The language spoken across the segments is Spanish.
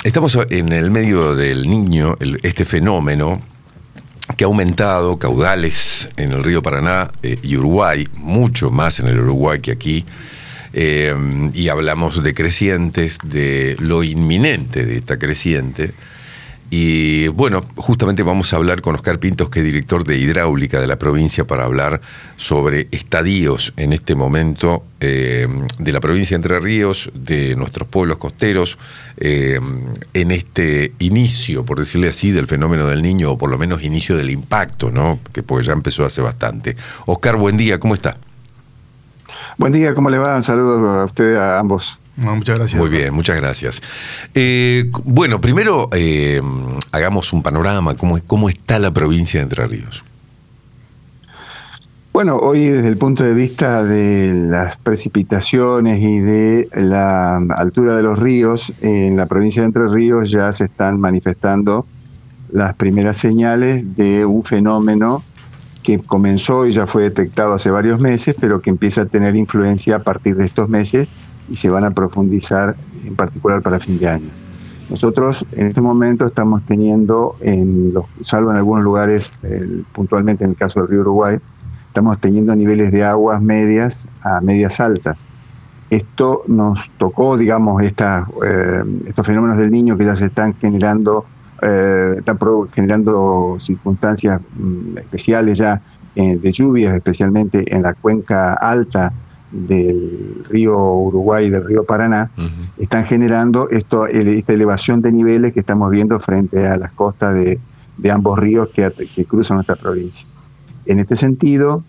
Estamos en el medio del Niño, este fenómeno que ha aumentado caudales en el río Paraná y Uruguay, mucho más en el Uruguay que aquí, y hablamos de crecientes, de lo inminente de esta creciente. Y bueno, justamente vamos a hablar con Oscar Pintos, que es director de hidráulica de la provincia, para hablar sobre estadios en este momento de la provincia de Entre Ríos, de nuestros pueblos costeros, en este inicio, por decirle así, del fenómeno del Niño, o por lo menos inicio del impacto, ¿no? Que pues ya empezó hace bastante. Oscar, buen día, ¿cómo está? Buen día, ¿cómo le va? Un saludo a usted, a ambos. No, muchas gracias. Muy bien, muchas gracias. Bueno, primero hagamos un panorama. ¿Cómo está la provincia de Entre Ríos? Bueno, hoy desde el punto de vista de las precipitaciones y de la altura de los ríos, en la provincia de Entre Ríos ya se están manifestando las primeras señales de un fenómeno que comenzó y ya fue detectado hace varios meses, pero que empieza a tener influencia a partir de estos meses y se van a profundizar en particular para fin de año. Nosotros en este momento estamos teniendo, salvo en algunos lugares, puntualmente en el caso del río Uruguay, estamos teniendo niveles de aguas medias a medias altas. Esto nos tocó, digamos, estos fenómenos del Niño que ya se están generando, están generando circunstancias especiales ya de lluvias, especialmente en la cuenca alta del río Uruguay y del río Paraná. Están generando esta elevación de niveles que estamos viendo frente a las costas de ambos ríos que cruzan nuestra provincia. En este sentido,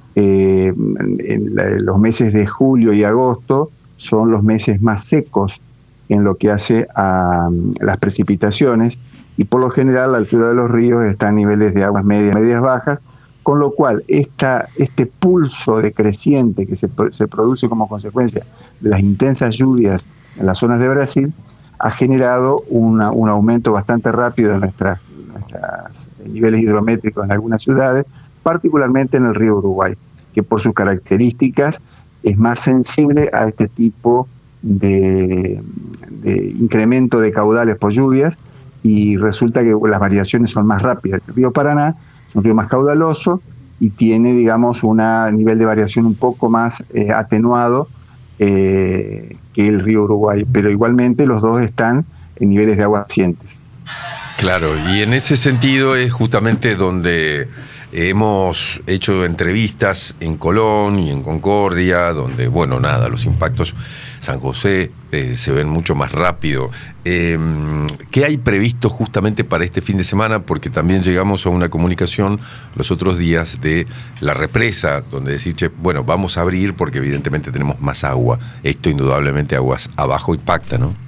los meses de julio y agosto son los meses más secos en lo que hace a las precipitaciones, y por lo general la altura de los ríos está a niveles de aguas medias bajas, con lo cual este pulso decreciente que se produce como consecuencia de las intensas lluvias en las zonas de Brasil ha generado un aumento bastante rápido de nuestros niveles hidrométricos en algunas ciudades, particularmente en el río Uruguay, que por sus características es más sensible a este tipo de incremento de caudales por lluvias, y resulta que las variaciones son más rápidas. El río Paraná es un río más caudaloso y tiene, digamos, un nivel de variación un poco más atenuado que el río Uruguay, pero igualmente los dos están en niveles de aguas recientes. Claro, y en ese sentido es justamente donde hemos hecho entrevistas en Colón y en Concordia, donde, bueno, nada, los impactos, San José, se ven mucho más rápido. ¿Qué hay previsto justamente para este fin de semana? Porque también llegamos a una comunicación los otros días de la represa, donde decir, bueno, vamos a abrir porque evidentemente tenemos más agua. Esto indudablemente aguas abajo impacta, ¿no?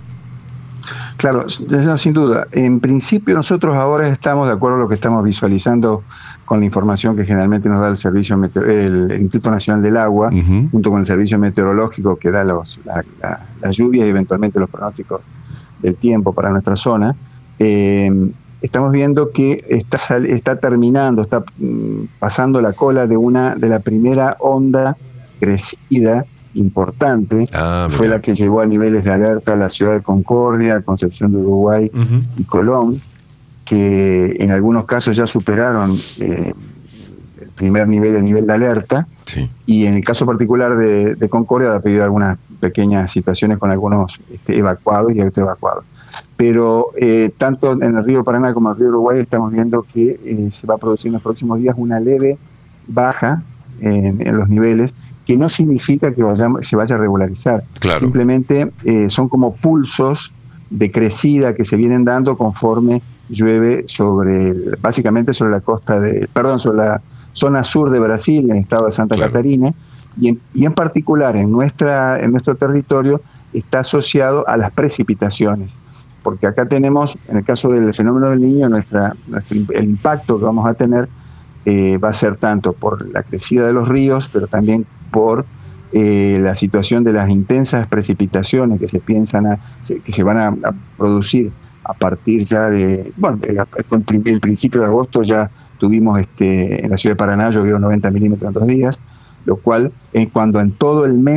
Claro, sin duda. En principio nosotros ahora estamos, de acuerdo a lo que estamos visualizando con la información que generalmente nos da el Servicio el Instituto Nacional del Agua, junto con el Servicio Meteorológico que da las lluvias y eventualmente los pronósticos del tiempo para nuestra zona. Estamos viendo que está terminando, está pasando la cola de la primera onda crecida importante, fue la que llevó a niveles de alerta a la ciudad de Concordia, Concepción de Uruguay y Colón, que en algunos casos ya superaron el primer nivel, el nivel de alerta, sí. Y en el caso particular de Concordia ha pedido algunas pequeñas situaciones con algunos evacuados y autoevacuados. Pero tanto en el río Paraná como en el río Uruguay estamos viendo que se va a producir en los próximos días una leve baja en los niveles, que no significa que se vaya a regularizar. Claro. Simplemente son como pulsos de crecida que se vienen dando conforme llueve básicamente sobre la sobre la zona sur de Brasil, en el estado de Santa Catarina, y en particular en nuestro territorio está asociado a las precipitaciones, porque acá tenemos, en el caso del fenómeno del Niño, el impacto que vamos a tener va a ser tanto por la crecida de los ríos, pero también por la situación de las intensas precipitaciones que se van a producir a partir ya de, bueno, el principio de agosto ya tuvimos en la ciudad de Paraná llovió 90 milímetros en 2 días, lo cual cuando en todo el mes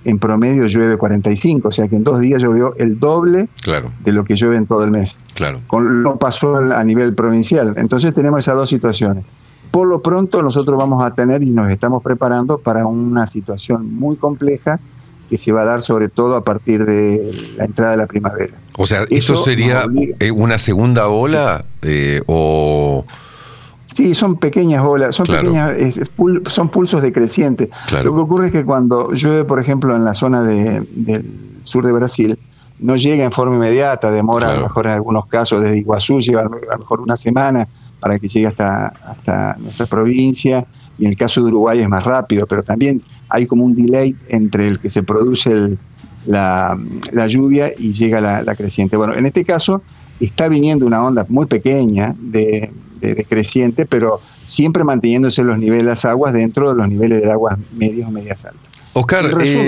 en promedio llueve 45, o sea que en 2 días llovió el doble de lo que llueve en todo el mes. No pasó a nivel provincial. Entonces tenemos esas dos situaciones. Por lo pronto nosotros vamos a tener y nos estamos preparando para una situación muy compleja que se va a dar sobre todo a partir de la entrada de la primavera. O sea, ¿esto sería una segunda ola o...? Sí, son pequeñas olas, son pulsos decrecientes. Lo que ocurre es que cuando llueve, por ejemplo, en la zona del sur de Brasil, no llega en forma inmediata, demora a lo mejor en algunos casos desde Iguazú, lleva a lo mejor una semana para que llegue hasta nuestra provincia, y en el caso de Uruguay es más rápido, pero también hay como un delay entre el que se produce la lluvia y llega la creciente. Bueno, en este caso está viniendo una onda muy pequeña de creciente, pero siempre manteniéndose los niveles de las aguas dentro de los niveles de aguas medias o medias altas. Oscar,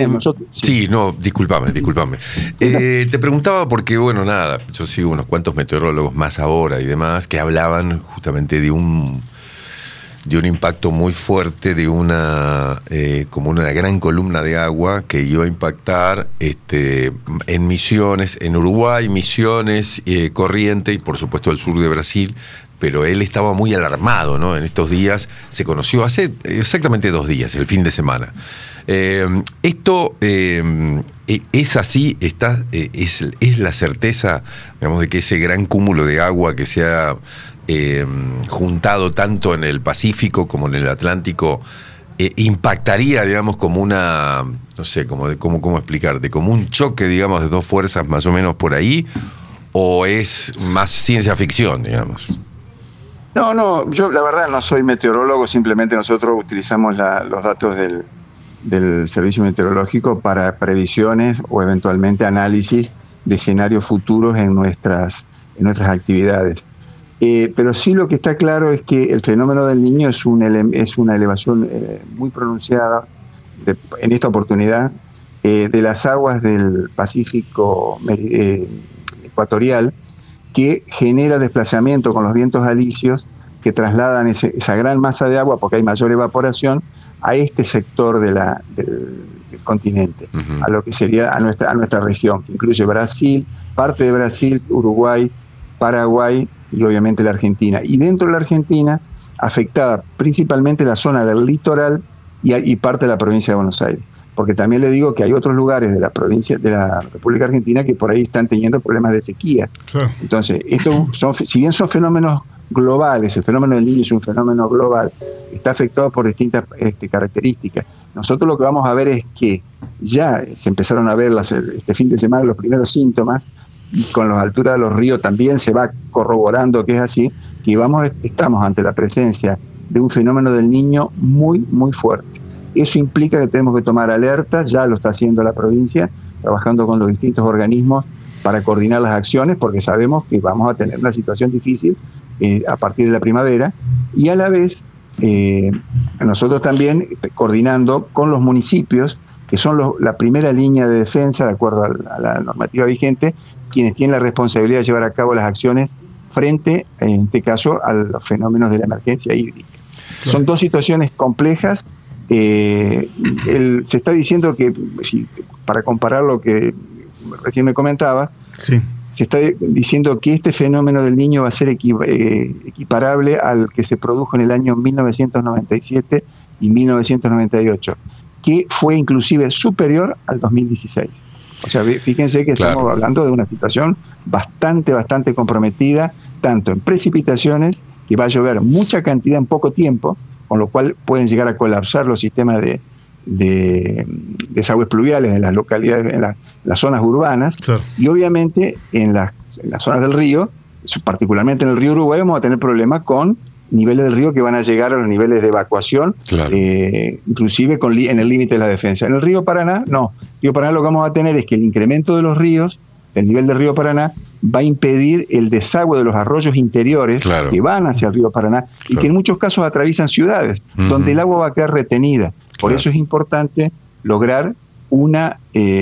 discúlpame. Te preguntaba porque, bueno, nada, yo sigo unos cuantos meteorólogos más ahora y demás que hablaban justamente de un impacto muy fuerte de como una gran columna de agua que iba a impactar en Misiones, en Uruguay, Misiones, Corrientes y por supuesto el sur de Brasil. Pero él estaba muy alarmado, ¿no? En estos días se conoció hace exactamente 2 días, el fin de semana. Esto es así, es la certeza, digamos, de que ese gran cúmulo de agua que se ha juntado tanto en el Pacífico como en el Atlántico impactaría, digamos, como una, no sé, cómo explicarte, como un choque, digamos, de 2 fuerzas más o menos por ahí, o es más ciencia ficción, digamos. No, yo la verdad no soy meteorólogo, simplemente nosotros utilizamos los datos del servicio meteorológico para previsiones o eventualmente análisis de escenarios futuros en nuestras actividades. Pero sí lo que está claro es que el fenómeno del Niño es una elevación muy pronunciada en esta oportunidad de las aguas del Pacífico ecuatorial, que genera desplazamiento con los vientos alisios que trasladan esa gran masa de agua, porque hay mayor evaporación, a este sector del continente, a lo que sería a nuestra región, que incluye Brasil, parte de Brasil, Uruguay, Paraguay y obviamente la Argentina. Y dentro de la Argentina, afectada principalmente la zona del litoral y parte de la provincia de Buenos Aires. Porque también le digo que hay otros lugares de la provincia de la República Argentina que por ahí están teniendo problemas de sequía. Claro. Entonces, si bien son fenómenos globales, el fenómeno del Niño es un fenómeno global, está afectado por distintas características. Nosotros lo que vamos a ver es que ya se empezaron a ver este fin de semana los primeros síntomas, y con las alturas de los ríos también se va corroborando que es así, que estamos ante la presencia de un fenómeno del Niño muy, muy fuerte. Eso implica que tenemos que tomar alertas, ya lo está haciendo la provincia, trabajando con los distintos organismos para coordinar las acciones, porque sabemos que vamos a tener una situación difícil a partir de la primavera, y a la vez nosotros también coordinando con los municipios, que son la primera línea de defensa, de acuerdo a la normativa vigente, quienes tienen la responsabilidad de llevar a cabo las acciones frente, en este caso, a los fenómenos de la emergencia hídrica. Claro. Son 2 situaciones complejas. Se está diciendo que, para comparar lo que recién me comentaba, sí, se está diciendo que este fenómeno del Niño va a ser equiparable al que se produjo en el año 1997 y 1998, que fue inclusive superior al 2016. O sea, fíjense que estamos hablando de una situación bastante comprometida, tanto en precipitaciones, que va a llover mucha cantidad en poco tiempo, con lo cual pueden llegar a colapsar los sistemas de desagües pluviales en las localidades, en las zonas urbanas, claro. Y obviamente en las zonas del río, particularmente en el río Uruguay, vamos a tener problemas con niveles del río que van a llegar a los niveles de evacuación, claro. Inclusive en el límite de la defensa. En el río Paraná, no. En el río Paraná lo que vamos a tener es que el incremento de los ríos, del nivel del río Paraná, va a impedir el desagüe de los arroyos interiores, claro, que van hacia el río Paraná, y claro, que en muchos casos atraviesan ciudades, donde el agua va a quedar retenida. Por eso es importante lograr una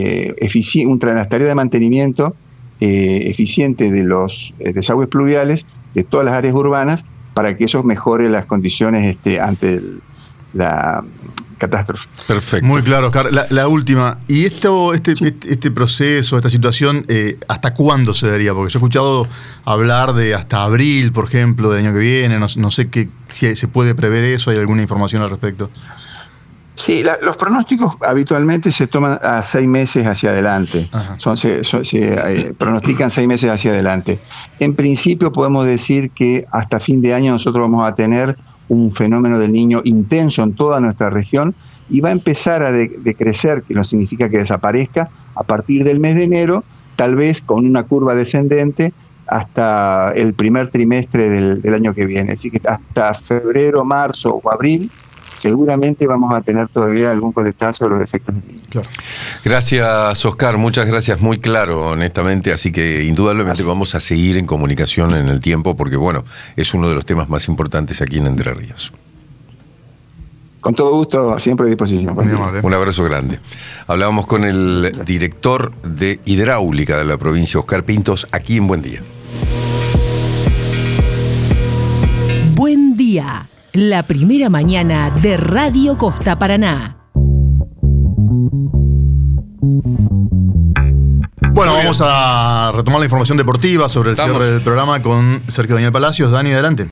tarea de mantenimiento eficiente de los desagües pluviales de todas las áreas urbanas, para que eso mejore las condiciones ante la catástrofe. Perfecto. Muy claro, Oscar. La última. ¿Y este proceso, esta situación, hasta cuándo se daría? Porque yo he escuchado hablar de hasta abril, por ejemplo, del año que viene. No sé si se puede prever eso. ¿Hay alguna información al respecto? Sí, los pronósticos habitualmente se toman a 6 meses hacia adelante. Se pronostican 6 meses hacia adelante. En principio podemos decir que hasta fin de año nosotros vamos a tener un fenómeno del Niño intenso en toda nuestra región y va a empezar a decrecer, que no significa que desaparezca, a partir del mes de enero, tal vez con una curva descendente hasta el primer trimestre del año que viene. Así que hasta febrero, marzo o abril seguramente vamos a tener todavía algún coletazo de los efectos del Niño. Claro. Gracias, Oscar, muchas gracias, muy claro, honestamente, así que indudablemente vamos a seguir en comunicación en el tiempo porque, bueno, es uno de los temas más importantes aquí en Entre Ríos. Con todo gusto, siempre a disposición. Un abrazo grande. Hablábamos con el director de Hidráulica de la provincia, Oscar Pintos, aquí en Buen Día. Buen Día, la primera mañana de Radio Costa Paraná. Bueno, vamos a retomar la información deportiva sobre el cierre del programa con Sergio Daniel Palacios. Dani, adelante.